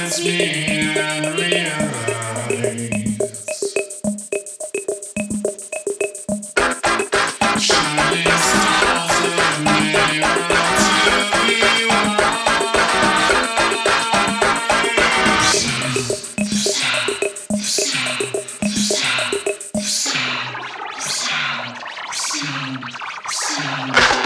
gets me and realize shooting stars of mirror to be wise.